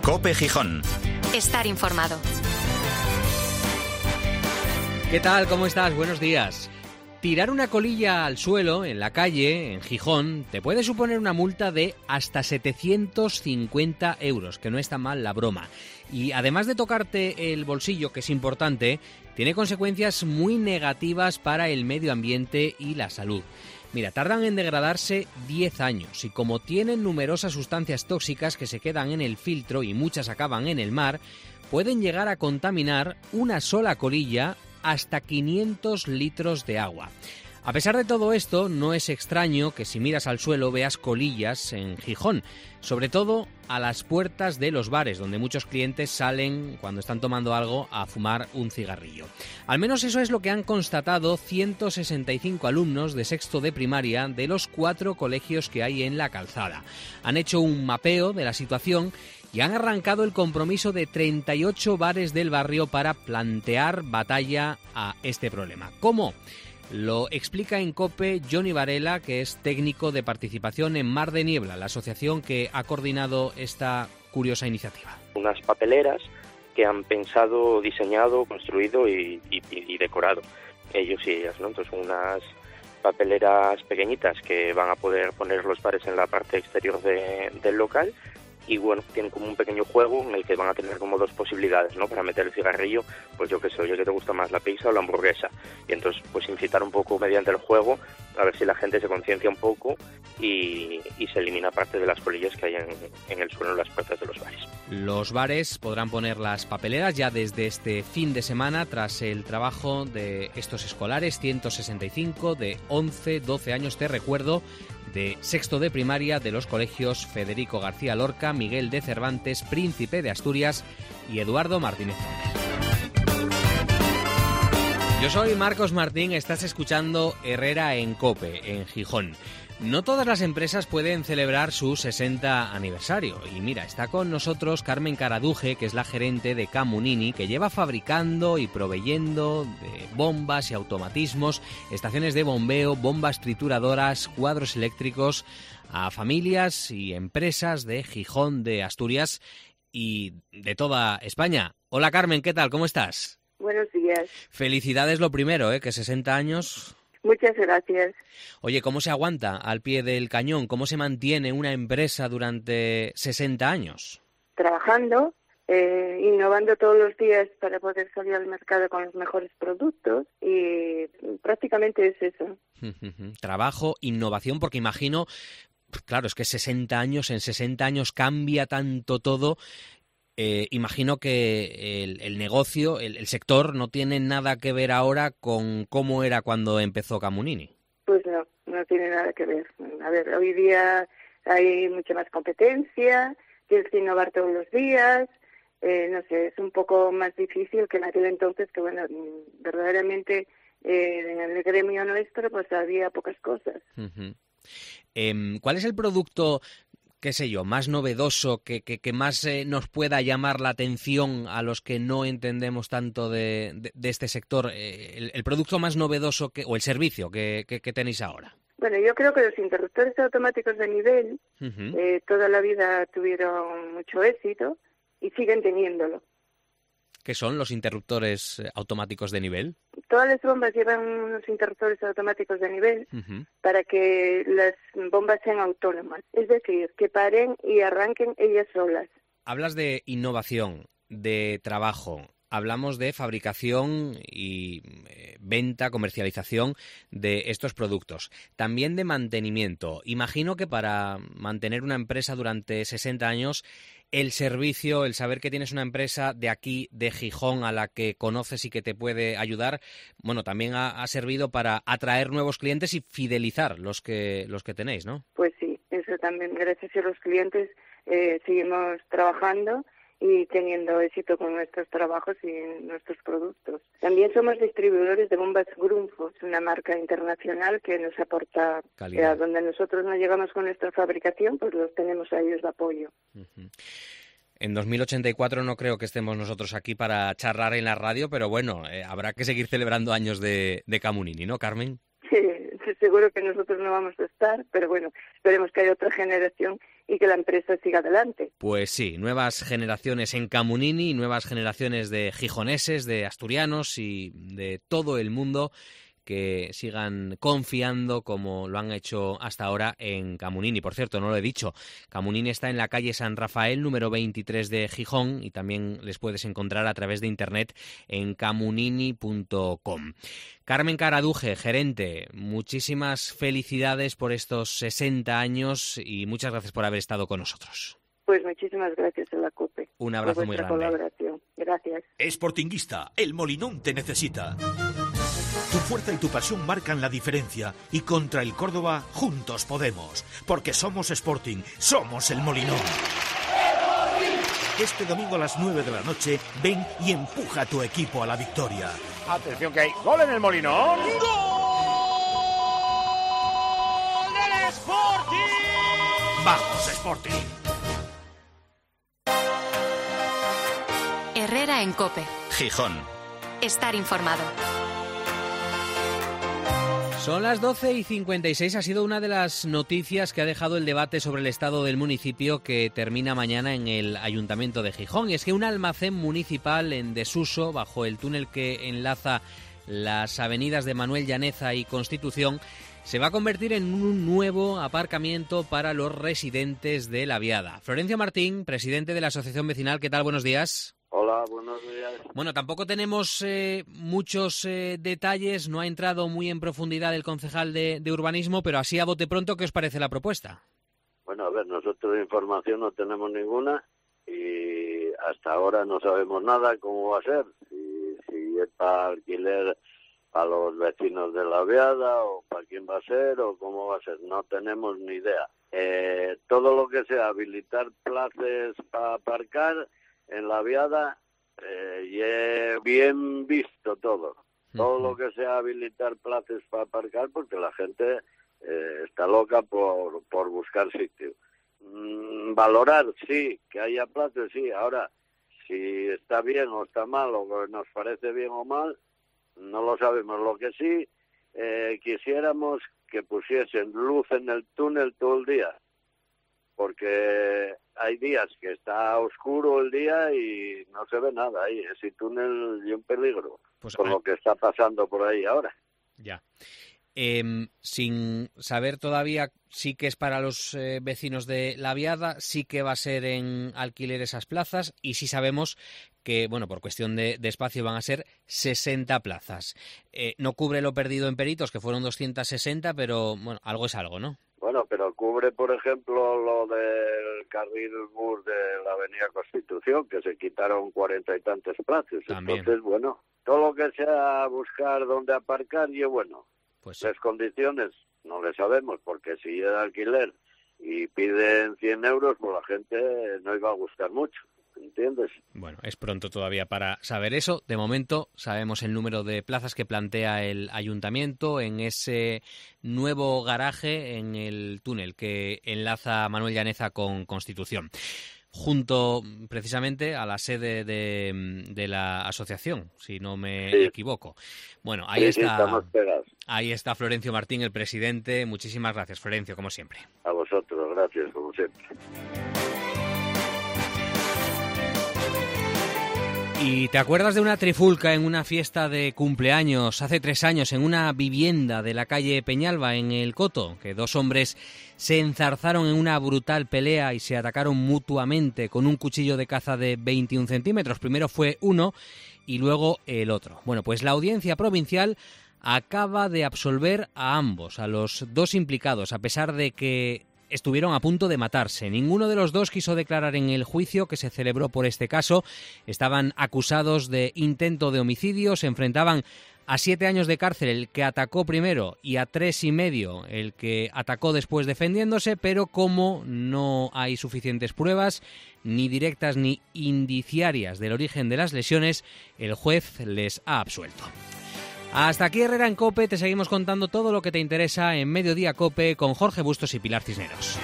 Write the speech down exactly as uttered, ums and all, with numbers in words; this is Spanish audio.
COPE Gijón. Estar informado. ¿Qué tal? ¿Cómo estás? Buenos días. Tirar una colilla al suelo en la calle, en Gijón, te puede suponer una multa de hasta setecientos cincuenta euros, que no está mal la broma. Y además de tocarte el bolsillo, que es importante, tiene consecuencias muy negativas para el medio ambiente y la salud. Mira, tardan en degradarse diez años y como tienen numerosas sustancias tóxicas que se quedan en el filtro y muchas acaban en el mar, pueden llegar a contaminar una sola colilla hasta quinientos litros de agua. A pesar de todo esto, no es extraño que si miras al suelo veas colillas en Gijón, sobre todo a las puertas de los bares, donde muchos clientes salen cuando están tomando algo a fumar un cigarrillo. Al menos eso es lo que han constatado ciento sesenta y cinco alumnos de sexto de primaria de los cuatro colegios que hay en la calzada. Han hecho un mapeo de la situación y han arrancado el compromiso de treinta y ocho bares del barrio para plantear batalla a este problema. ¿Cómo? Lo explica en COPE Johnny Varela, que es técnico de participación en Mar de Niebla, la asociación que ha coordinado esta curiosa iniciativa. Unas papeleras que han pensado, diseñado, construido y, y, y decorado ellos y ellas, ¿no? Entonces unas papeleras pequeñitas que van a poder poner los bares en la parte exterior de, del local. Y bueno, tienen como un pequeño juego en el que van a tener como dos posibilidades, ¿no? Para meter el cigarrillo, pues yo qué sé, oye, ¿qué te gusta más, la pizza o la hamburguesa? Y entonces, pues incitar un poco mediante el juego, a ver si la gente se conciencia un poco y, y se elimina parte de las colillas que hay en, en el suelo en las puertas de los bares. Los bares podrán poner las papeleras ya desde este fin de semana, tras el trabajo de estos escolares, ciento sesenta y cinco de once, doce años, te recuerdo, de sexto de primaria de los colegios Federico García Lorca, Miguel de Cervantes, Príncipe de Asturias y Eduardo Martínez. Yo soy Marcos Martín, estás escuchando Herrera en COPE, en Gijón. No todas las empresas pueden celebrar su sesenta aniversario. Y mira, está con nosotros Carmen Caraduje, que es la gerente de Camunini, que lleva fabricando y proveyendo de bombas y automatismos, estaciones de bombeo, bombas trituradoras, cuadros eléctricos a familias y empresas de Gijón, de Asturias y de toda España. Hola Carmen, ¿qué tal? ¿Cómo estás? Buenos días. Felicidades lo primero, ¿eh? Que sesenta años... Muchas gracias. Oye, ¿cómo se aguanta al pie del cañón? ¿Cómo se mantiene una empresa durante sesenta años? Trabajando, eh, innovando todos los días para poder salir al mercado con los mejores productos y prácticamente es eso. Trabajo, innovación, porque imagino, claro, es que sesenta años, en sesenta años cambia tanto todo. Eh, imagino que el, el negocio, el, el sector, no tiene nada que ver ahora con cómo era cuando empezó Camunini. Pues no, no tiene nada que ver. A ver, hoy día hay mucha más competencia, tienes que innovar todos los días, eh, no sé, es un poco más difícil que en aquel entonces, que bueno, verdaderamente eh, en el gremio nuestro pues había pocas cosas. Uh-huh. Eh, ¿Cuál es el producto, qué sé yo, más novedoso, que, que, que más eh, nos pueda llamar la atención a los que no entendemos tanto de, de, de este sector? Eh, el, el producto más novedoso que, o el servicio que, que, que tenéis ahora. Bueno, yo creo que los interruptores automáticos de nivel uh-huh. eh, toda la vida tuvieron mucho éxito y siguen teniéndolo. ¿Qué son los interruptores automáticos de nivel? Todas las bombas llevan unos interruptores automáticos de nivel uh-huh. para que las bombas sean autónomas, es decir, que paren y arranquen ellas solas. Hablas de innovación, de trabajo, hablamos de fabricación y eh, venta, comercialización de estos productos, también de mantenimiento. Imagino que para mantener una empresa durante sesenta años, el servicio, el saber que tienes una empresa de aquí, de Gijón, a la que conoces y que te puede ayudar, bueno, también ha, ha servido para atraer nuevos clientes y fidelizar los que los que tenéis, ¿no? Pues sí, eso también, gracias a los clientes eh, seguimos trabajando y teniendo éxito con nuestros trabajos y nuestros productos. También somos distribuidores de bombas Grundfos, una marca internacional que nos aporta calidad. Eh, donde nosotros no llegamos con nuestra fabricación, pues los tenemos a ellos de apoyo. Uh-huh. En dos mil ochenta y cuatro no creo que estemos nosotros aquí para charlar en la radio, pero bueno, eh, habrá que seguir celebrando años de, de Camunini, ¿no, Carmen? Sí, seguro que nosotros no vamos a estar, pero bueno, esperemos que haya otra generación y que la empresa siga adelante. Pues sí, nuevas generaciones en Camunini, nuevas generaciones de gijoneses, de asturianos y de todo el mundo que sigan confiando como lo han hecho hasta ahora en Camunini. Por cierto, no lo he dicho, Camunini está en la calle San Rafael, número veintitrés de Gijón, y también les puedes encontrar a través de internet en camunini punto com. Carmen Caraduje, gerente, muchísimas felicidades por estos sesenta años y muchas gracias por haber estado con nosotros. Pues muchísimas gracias a la COPE. Un abrazo por muy vuestra grande. Colaboración. Gracias. Sportinguista, el Molinón te necesita. Tu fuerza y tu pasión marcan la diferencia y contra el Córdoba juntos podemos, porque somos Sporting, somos el Molinón. Este domingo a las nueve de la noche, ven y empuja a tu equipo a la victoria. Atención que hay gol en el Molinón. ¡Gol del Sporting! ¡Vamos, Sporting! Herrera en COPE. Gijón. Estar informado. Son las doce y cincuenta y seis. Ha sido una de las noticias que ha dejado el debate sobre el estado del municipio que termina mañana en el Ayuntamiento de Gijón. Y es que un almacén municipal en desuso, bajo el túnel que enlaza las avenidas de Manuel Llaneza y Constitución, se va a convertir en un nuevo aparcamiento para los residentes de La Viada. Florencio Martín, presidente de la Asociación Vecinal, ¿qué tal? Buenos días. Hola, buenos días. Bueno, tampoco tenemos eh, muchos eh, detalles, no ha entrado muy en profundidad el concejal de, de urbanismo, pero así a bote pronto, ¿qué os parece la propuesta? Bueno, a ver, nosotros de información no tenemos ninguna y hasta ahora no sabemos nada cómo va a ser, si, si es para alquiler a los vecinos de La Viada o para quién va a ser o cómo va a ser, no tenemos ni idea. Eh, todo lo que sea habilitar plazas para aparcar en La Viada, eh, y he bien visto todo. Todo lo que sea habilitar plazas para aparcar, porque la gente eh, está loca por, por buscar sitio. Mm, valorar, sí, que haya plazas, sí. Ahora, si está bien o está mal, o nos parece bien o mal, no lo sabemos. Lo que sí, eh, quisiéramos que pusiesen luz en el túnel todo el día, porque hay días que está oscuro el día y no se ve nada ahí. Ese túnel es un peligro, pues con hay... lo que está pasando por ahí ahora. Ya. Eh, sin saber todavía, sí que es para los eh, vecinos de La Viada, sí que va a ser en alquiler esas plazas, y sí sabemos que, bueno, por cuestión de, de espacio van a ser sesenta plazas. Eh, no cubre lo perdido en Peritos, que fueron doscientas sesenta, pero bueno, algo es algo, ¿no? Bueno, pero cubre, por ejemplo, lo del carril bus de la Avenida Constitución, que se quitaron cuarenta y tantas plazas. También. Entonces, bueno, todo lo que sea buscar dónde aparcar, y bueno, pues las condiciones no le sabemos, porque si es de alquiler y piden cien euros, pues la gente no iba a gustar mucho. ¿Entiendes? Bueno, es pronto todavía para saber eso. De momento sabemos el número de plazas que plantea el ayuntamiento en ese nuevo garaje en el túnel que enlaza Manuel Llaneza con Constitución, junto precisamente a la sede de, de la asociación, si no me sí. equivoco. Bueno, ahí sí, está. Sí, ahí está Florencio Martín, el presidente. Muchísimas gracias, Florencio, como siempre. A vosotros, gracias, como siempre. ¿Y te acuerdas de una trifulca en una fiesta de cumpleaños hace tres años en una vivienda de la calle Peñalba, en El Coto? Que dos hombres se enzarzaron en una brutal pelea y se atacaron mutuamente con un cuchillo de caza de veintiún centímetros. Primero fue uno y luego el otro. Bueno, pues la Audiencia Provincial acaba de absolver a ambos, a los dos implicados, a pesar de que estuvieron a punto de matarse. Ninguno de los dos quiso declarar en el juicio que se celebró por este caso. Estaban acusados de intento de homicidio, se enfrentaban a siete años de cárcel el que atacó primero y a tres y medio el que atacó después defendiéndose, pero como no hay suficientes pruebas, ni directas ni indiciarias del origen de las lesiones, el juez les ha absuelto. Hasta aquí Herrera en COPE, te seguimos contando todo lo que te interesa en Mediodía COPE con Jorge Bustos y Pilar Cisneros.